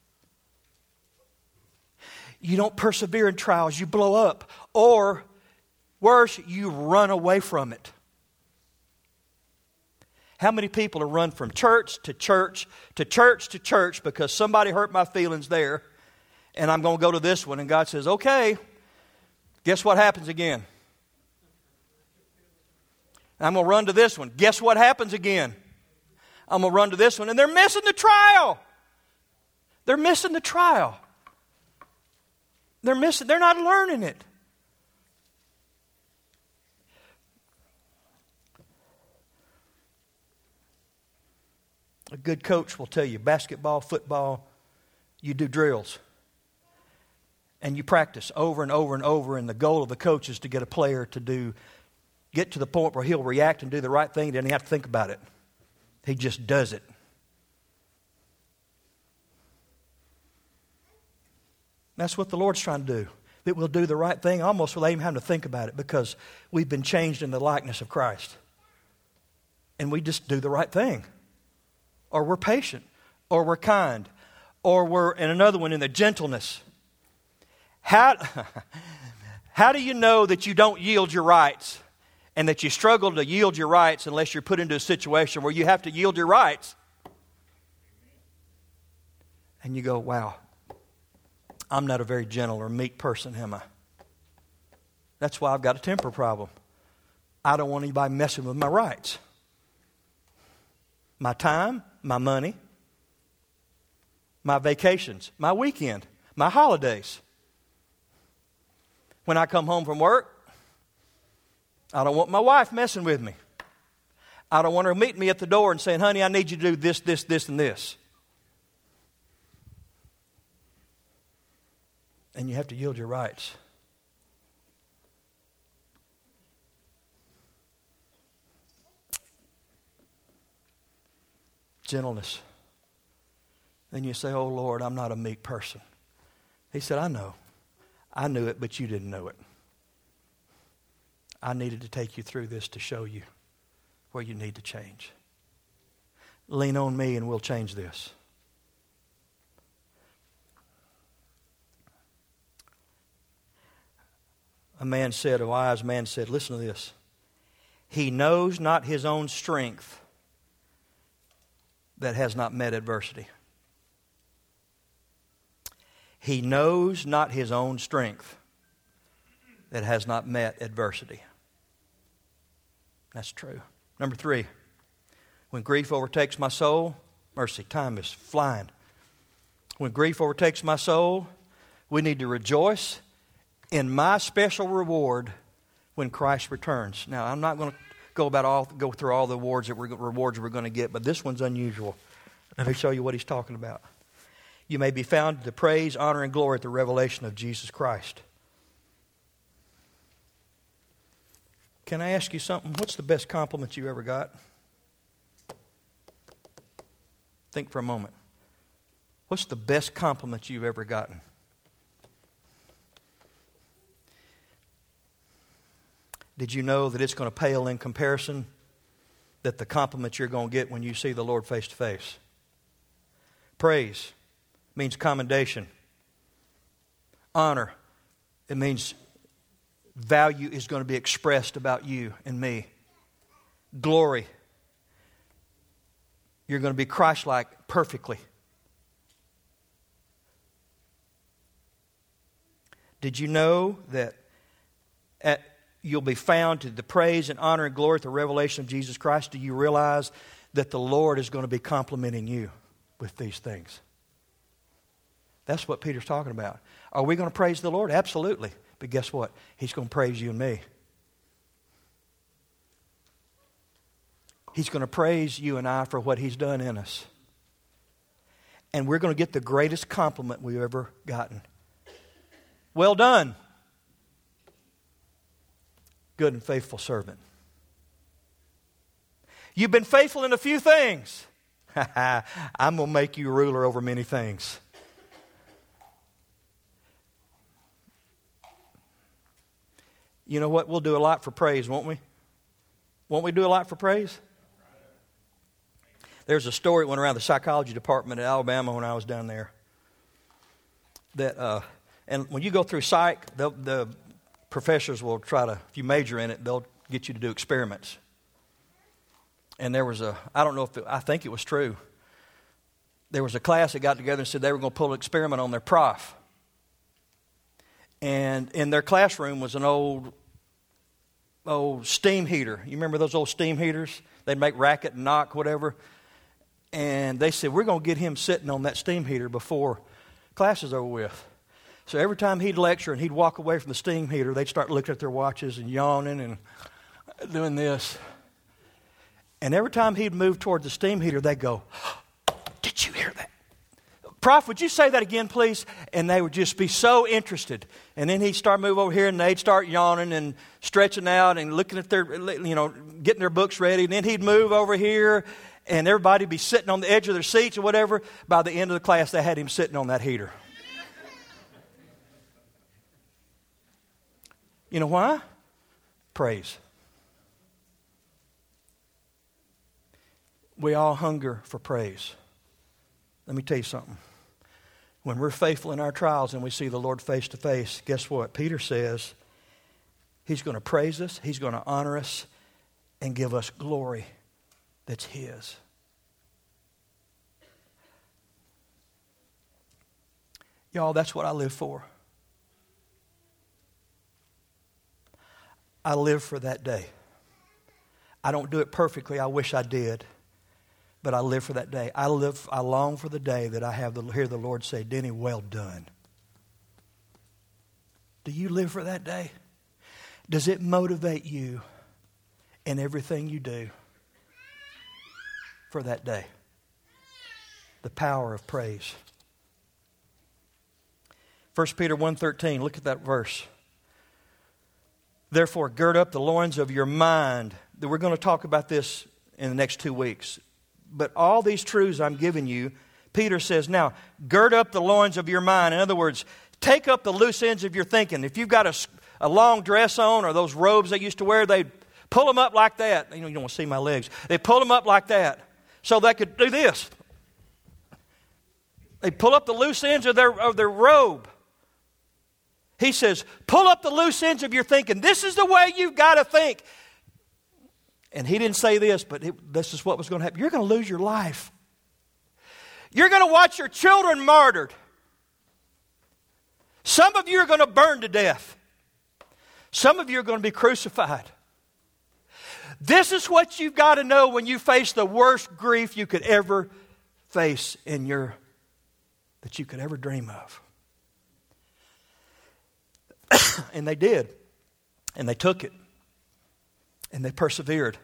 You don't persevere in trials, you blow up. Or worse, you run away from it. How many people have run from church to church to church to church because somebody hurt my feelings there and I'm going to go to this one, and God says, okay, guess what happens again? I'm going to run to this one. Guess what happens again? I'm going to run to this one, and they're missing the trial. They're missing the trial. They're missing, they're not learning it. A good coach will tell you, basketball, football, you do drills. And you practice over and over and over, and the goal of the coach is to get a player to do, get to the point where he'll react and do the right thing, doesn't have to think about it. He just does it. That's what the Lord's trying to do. that we'll do the right thing almost without even having to think about it because we've been changed in the likeness of Christ. And we just do the right thing. Or we're patient. Or we're kind. Or we're, and another one in the gentleness. How, how do you know that you don't yield your rights and that you struggle to yield your rights unless you're put into a situation where you have to yield your rights? And you go, wow, I'm not a very gentle or meek person, am I? That's why I've got a temper problem. I don't want anybody messing with my rights. My time, my money, my vacations, my weekend, my holidays. When I come home from work, I don't want my wife messing with me. I don't want her meeting me at the door and saying, honey, I need you to do this, this, this, and this. And you have to yield your rights. Gentleness. Then you say, oh Lord, I'm not a meek person. He said, I know. I knew it, but you didn't know it. I needed to take you through this to show you where you need to change. Lean on me and we'll change this. A man said, a wise man said, listen to this. He knows not his own strength that has not met adversity. He knows not his own strength that has not met adversity. That's true. Number three, when grief overtakes my soul, mercy, time is flying. When grief overtakes my soul, we need to rejoice in my special reward when Christ returns. Now, I'm not going to go about all go through all the awards that we're, rewards we're going to get, but this one's unusual. Let me show you what he's talking about. You may be found to praise, honor, and glory at the revelation of Jesus Christ. Can I ask you something? What's the best compliment you ever got? Think for a moment. What's the best compliment you've ever gotten? Did you know that it's going to pale in comparison that the compliment you're going to get when you see the Lord face to face? Praise means commendation. Honor, it means value is going to be expressed about you and me. Glory, you're going to be Christ-like perfectly. Did you know that at you'll be found to the praise and honor and glory at the revelation of Jesus Christ? Do you realize that the Lord is going to be complimenting you with these things? That's what Peter's talking about. Are we going to praise the Lord? Absolutely. But guess what? He's going to praise you and me. He's going to praise you and I for what He's done in us. And we're going to get the greatest compliment we've ever gotten. Well done, good and faithful servant. You've been faithful in a few things. I'm going to make you ruler over many things. You know what? We'll do a lot for praise, won't we? Won't we do a lot for praise? There's a story that went around the psychology department at Alabama when I was down there. That, uh, and when you go through psych, the professors will try to, if you major in it, they'll get you to do experiments. And there was a, I don't know if, it, I think it was true. There was a class that got together and said they were going to pull an experiment on their prof. And in their classroom was an old, old steam heater. You remember those old steam heaters? They'd make racket and knock, whatever. And they said, we're going to get him sitting on that steam heater before class is over with. So every time he'd lecture and he'd walk away from the steam heater, they'd start looking at their watches and yawning and doing this. And every time he'd move toward the steam heater, they'd go, did you hear that? Prof, would you say that again, please? And they would just be so interested. And then he'd start moving over here, and they'd start yawning and stretching out and looking at their, you know, getting their books ready. And then he'd move over here, and everybody'd be sitting on the edge of their seats or whatever. By the end of the class, they had him sitting on that heater. You know why? Praise. We all hunger for praise. Let me tell you something. When we're faithful in our trials and we see the Lord face to face, guess what? Peter says He's going to praise us, He's going to honor us, and give us glory that's His. Y'all, that's what I live for. I live for that day. I don't do it perfectly. I wish I did. But I live for that day. I live. I long for the day that I have to hear the Lord say, Denny, well done. Do you live for that day? Does it motivate you in everything you do for that day? The power of praise. First Peter one thirteen, look at that verse. Therefore, gird up the loins of your mind. We're going to talk about this in the next two weeks. But all these truths I'm giving you, Peter says, now, gird up the loins of your mind. In other words, take up the loose ends of your thinking. If you've got a, a long dress on or those robes they used to wear, they'd pull them up like that. You know, you don't want to see my legs. They pull them up like that so they could do this. They pull up the loose ends of their, of their robe. He says, pull up the loose ends of your thinking. This is the way you've got to think. And he didn't say this, but it, this is what was going to happen. You're going to lose your life. You're going to watch your children martyred. Some of you are going to burn to death. Some of you are going to be crucified. This is what you've got to know when you face the worst grief you could ever face in your, that you could ever dream of. And they did. And they took it. And they persevered.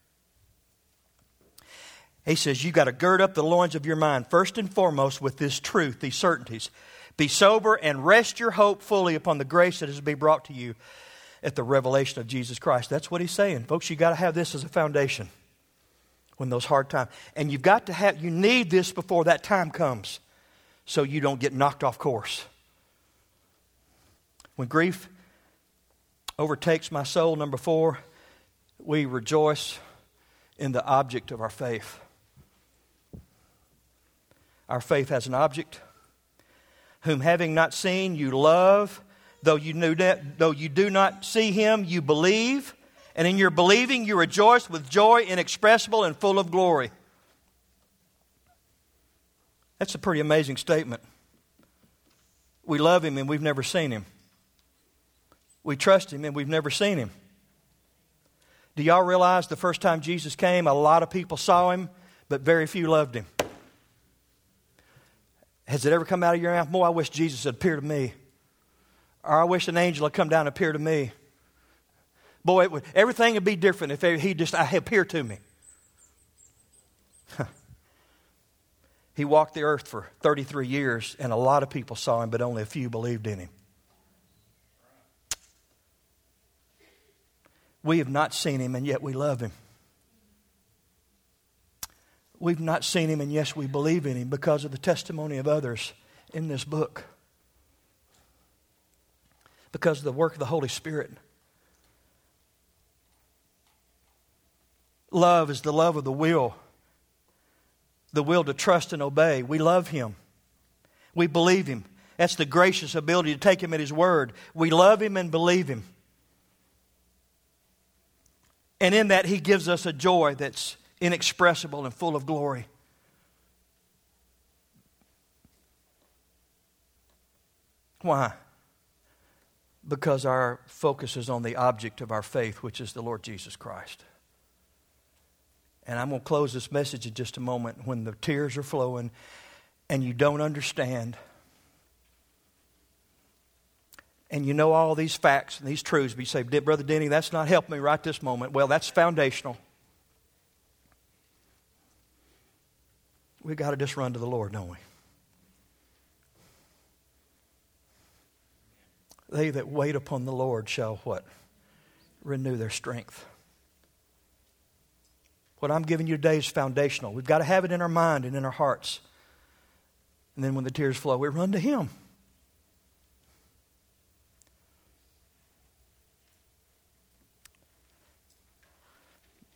He says, you got to gird up the loins of your mind, first and foremost with this truth, these certainties. Be sober and rest your hope fully upon the grace that is to be brought to you at the revelation of Jesus Christ. That's what he's saying. Folks, you got to have this as a foundation when those hard times. And you've got to have, you need this before that time comes so you don't get knocked off course. When grief overtakes my soul, number four, we rejoice in the object of our faith. Our faith has an object, whom having not seen you love, though you knew that, though you do not see him, you believe, and in your believing you rejoice with joy inexpressible and full of glory. That's a pretty amazing statement. We love him and we've never seen him. We trust him and we've never seen him. Do y'all realize the first time Jesus came, a lot of people saw him, but very few loved him? Has it ever come out of your mouth? Boy, I wish Jesus would appear to me. Or I wish an angel would come down and appear to me. Boy, it would, everything would be different if he just appeared to me. He walked the earth for thirty-three years, and a lot of people saw him, but only a few believed in him. We have not seen him, and yet we love him. We've not seen him, and yes, we believe in him because of the testimony of others in this book. Because of the work of the Holy Spirit. Love is the love of the will. The will to trust and obey. We love him. We believe him. That's the gracious ability to take him at his word. We love him and believe him. And in that, he gives us a joy that's inexpressible and full of glory. Why? Because our focus is on the object of our faith, which is the Lord Jesus Christ. And I'm going to close this message in just a moment when the tears are flowing and you don't understand. And you know all these facts and these truths, but you say, Brother Denny, that's not helping me right this moment. Well, that's foundational. We've got to just run to the Lord, don't we? They that wait upon the Lord shall what? Renew their strength. What I'm giving you today is foundational. We've got to have it in our mind and in our hearts. And then when the tears flow, we run to him.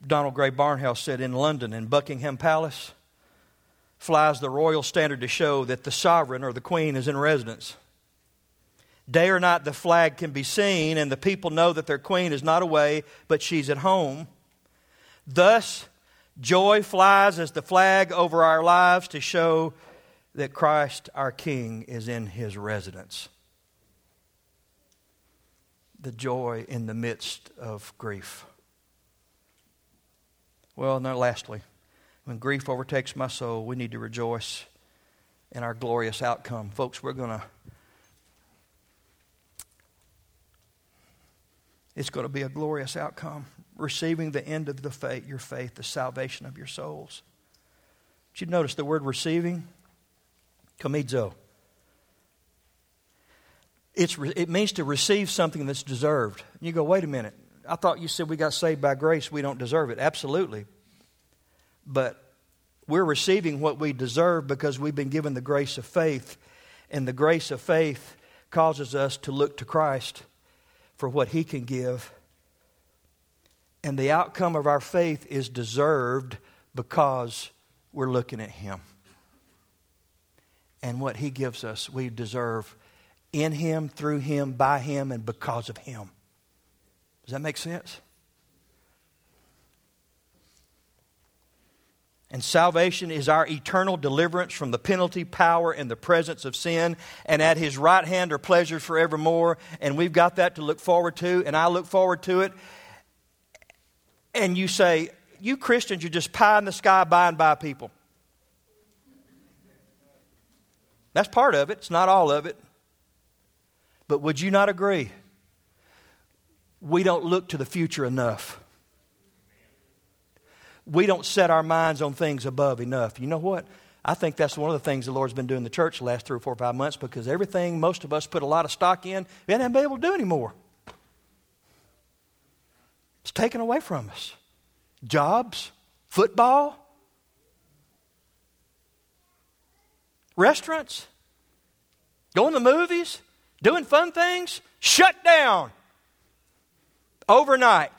Donald Gray Barnhouse said, in London, in Buckingham Palace, flies the royal standard to show that the sovereign or the queen is in residence. Day or night the flag can be seen, and the people know that their queen is not away, but she's at home. Thus, joy flies as the flag over our lives to show that Christ our King is in His residence. The joy in the midst of grief. Well, now lastly, when grief overtakes my soul, we need to rejoice in our glorious outcome. Folks, we're going to, it's going to be a glorious outcome. Receiving the end of the faith, your faith, the salvation of your souls. But you notice the word receiving, komidzo. It's, it means to receive something that's deserved. And you go, wait a minute. I thought you said we got saved by grace. We don't deserve it. Absolutely. But we're receiving what we deserve because we've been given the grace of faith. And the grace of faith causes us to look to Christ for what He can give. And the outcome of our faith is deserved because we're looking at Him. And what He gives us, we deserve in Him, through Him, by Him, and because of Him. Does that make sense? And salvation is our eternal deliverance from the penalty, power, and the presence of sin. And at His right hand are pleasures forevermore. And we've got that to look forward to. And I look forward to it. And you say, you Christians, you're just pie in the sky by and by people. That's part of it. It's not all of it. But would you not agree? We don't look to the future enough. We don't set our minds on things above enough. You know what? I think that's one of the things the Lord's been doing in the church the last three or four or five months, because everything most of us put a lot of stock in, we haven't been able to do anymore. It's taken away from us. Jobs, football, restaurants, going to the movies, doing fun things, shut down overnight.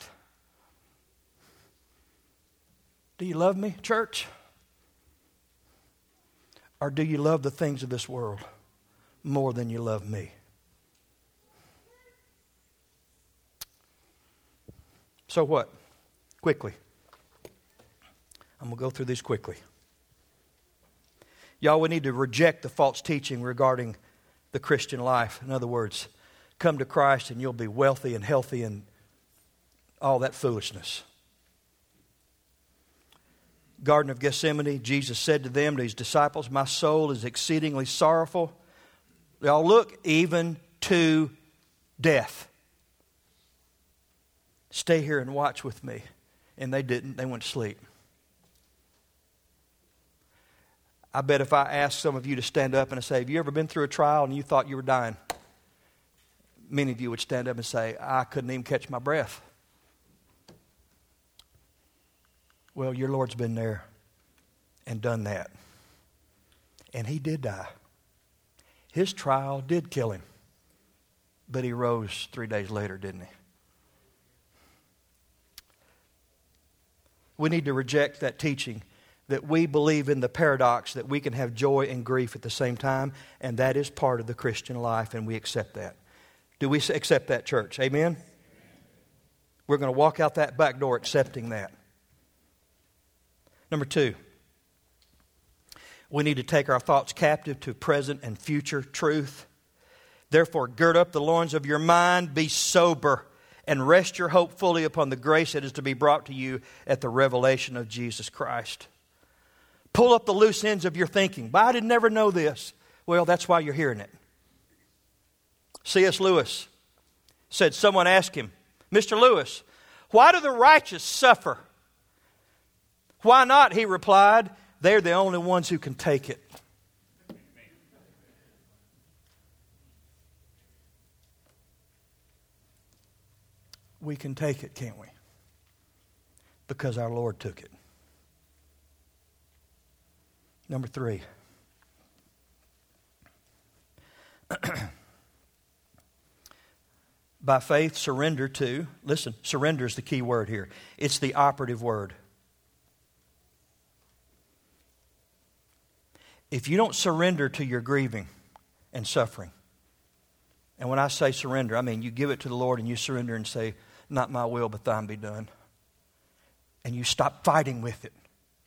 Do you love me, church? Or do you love the things of this world more than you love me? So what? Quickly. I'm going to go through these quickly. Y'all, we need to reject the false teaching regarding the Christian life. In other words, come to Christ and you'll be wealthy and healthy and all that foolishness. Garden of Gethsemane, Jesus said to them, to His disciples, my soul is exceedingly sorrowful. Y'all look, even to death. Stay here and watch with me. And they didn't. They went to sleep. I bet if I asked some of you to stand up and say, have you ever been through a trial and you thought you were dying? Many of you would stand up and say, I couldn't even catch my breath. Well, your Lord's been there and done that. And He did die. His trial did kill Him. But He rose three days later, didn't He? We need to reject that teaching that we believe in the paradox that we can have joy and grief at the same time, and that is part of the Christian life, and we accept that. Do we accept that, church? Amen? We're going to walk out that back door accepting that. Number two, we need to take our thoughts captive to present and future truth. Therefore, gird up the loins of your mind, be sober, and rest your hope fully upon the grace that is to be brought to you at the revelation of Jesus Christ. Pull up the loose ends of your thinking. But I did never know this. Well, that's why you're hearing it. C S Lewis said, someone asked him, Mister Lewis, why do the righteous suffer? Why not? He replied, they're the only ones who can take it. We can take it, can't we? Because our Lord took it. Number three. By faith, surrender to, listen, surrender is the key word here. It's the operative word. If you don't surrender to your grieving and suffering, and when I say surrender, I mean you give it to the Lord and you surrender and say, not my will, but thine be done. And you stop fighting with it,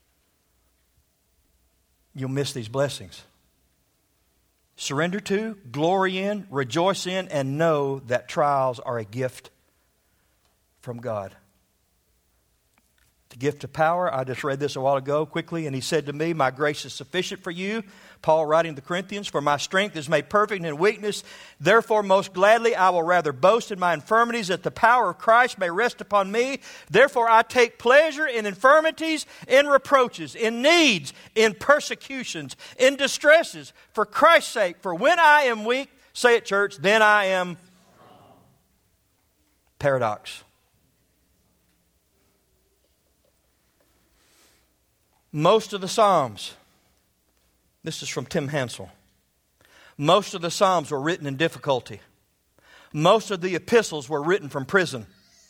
you'll miss these blessings. Surrender to, glory in, rejoice in, and know that trials are a gift from God. The gift of power, I just read this a while ago quickly, and he said to me, my grace is sufficient for you. Paul writing to the Corinthians, for my strength is made perfect in weakness. Therefore, most gladly, I will rather boast in my infirmities, that the power of Christ may rest upon me. Therefore, I take pleasure in infirmities, in reproaches, in needs, in persecutions, in distresses, for Christ's sake. For when I am weak, say it, church, then I am. Paradox. Most of the Psalms, this is from Tim Hansel, most of the Psalms were written in difficulty. Most of the epistles were written from prison.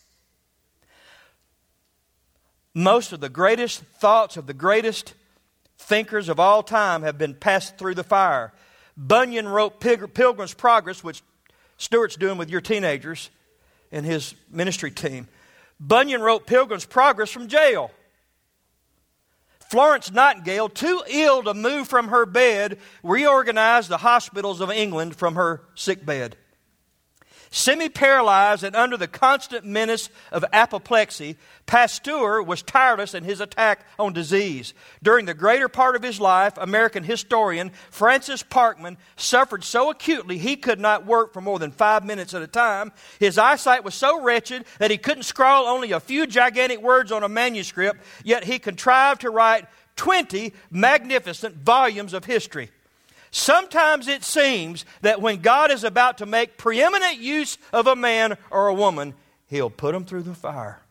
Most of the greatest thoughts of the greatest thinkers of all time have been passed through the fire. Bunyan wrote Pilgrim's Progress, which Stuart's doing with your teenagers and his ministry team. Bunyan wrote Pilgrim's Progress from jail. Florence Nightingale, too ill to move from her bed, reorganized the hospitals of England from her sick bed. Semi-paralyzed and under the constant menace of apoplexy, Pasteur was tireless in his attack on disease. During the greater part of his life, American historian Francis Parkman suffered so acutely he could not work for more than five minutes at a time. His eyesight was so wretched that he couldn't scrawl only a few gigantic words on a manuscript, yet he contrived to write twenty magnificent volumes of history. Sometimes it seems that when God is about to make preeminent use of a man or a woman, He'll put them through the fire.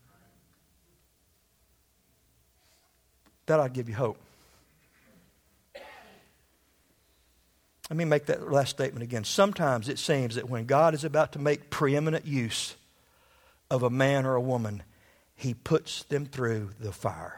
That ought to give you hope. Let me make that last statement again. Sometimes it seems that when God is about to make preeminent use of a man or a woman, He puts them through the fire.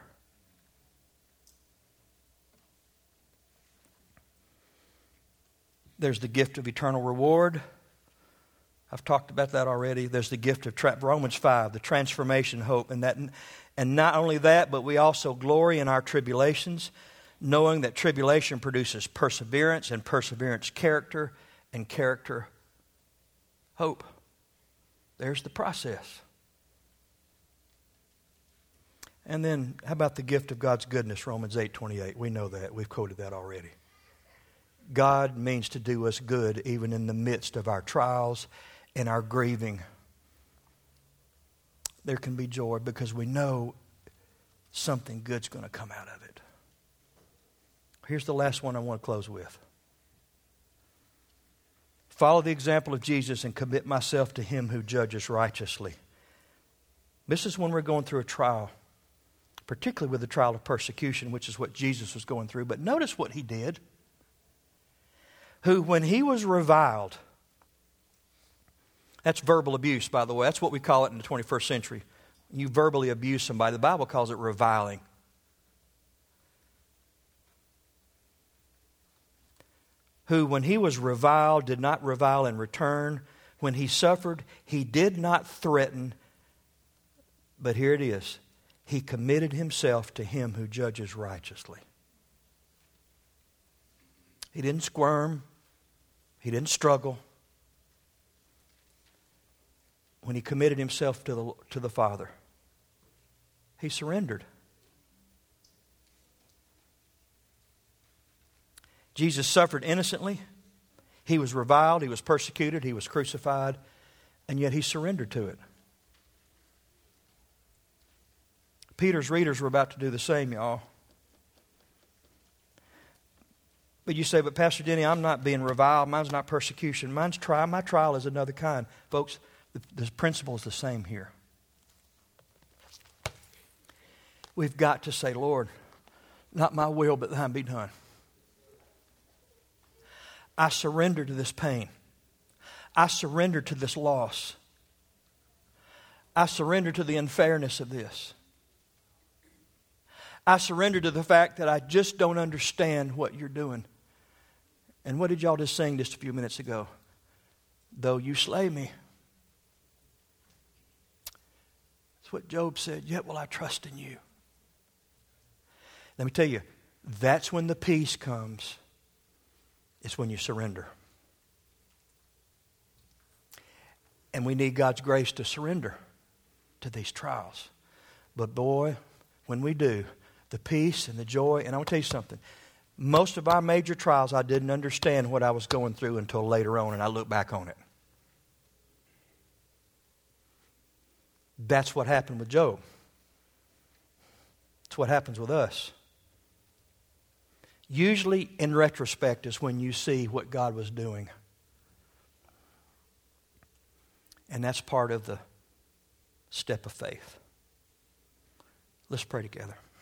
There's the gift of eternal reward. I've talked about that already. There's the gift of tra- Romans five, the transformation hope. And, that, and not only that, but we also glory in our tribulations, knowing that tribulation produces perseverance, and perseverance character, and character hope. There's the process. And then how about the gift of God's goodness, Romans eight twenty-eight. We know that. We've quoted that already. God means to do us good even in the midst of our trials and our grieving. There can be joy because we know something good's going to come out of it. Here's the last one I want to close with. Follow the example of Jesus and commit myself to Him who judges righteously. This is when we're going through a trial, particularly with the trial of persecution, which is what Jesus was going through. But notice what He did. Who, when He was reviled, that's verbal abuse, by the way. That's what we call it in the twenty-first century. You verbally abuse somebody. The Bible calls it reviling. Who, when He was reviled, did not revile in return. When He suffered, He did not threaten. But here it is. He committed Himself to Him who judges righteously. He didn't squirm. He didn't struggle. When He committed Himself to the, to the Father, He surrendered. Jesus suffered innocently. He was reviled. He was persecuted. He was crucified. And yet He surrendered to it. Peter's readers were about to do the same, y'all. But you say, but Pastor Denny, I'm not being reviled. Mine's not persecution. Mine's trial. My trial is another kind. Folks, the, the principle is the same here. We've got to say, Lord, not my will, but thine be done. I surrender to this pain. I surrender to this loss. I surrender to the unfairness of this. I surrender to the fact that I just don't understand what you're doing. And what did y'all just sing just a few minutes ago? Though you slay me. That's what Job said. Yet will I trust in you. Let me tell you, that's when the peace comes. It's when you surrender. And we need God's grace to surrender to these trials. But boy, when we do, the peace and the joy, and I want to tell you something. Most of our major trials, I didn't understand what I was going through until later on, and I look back on it. That's what happened with Job. It's what happens with us. Usually, in retrospect, is when you see what God was doing. And that's part of the step of faith. Let's pray together.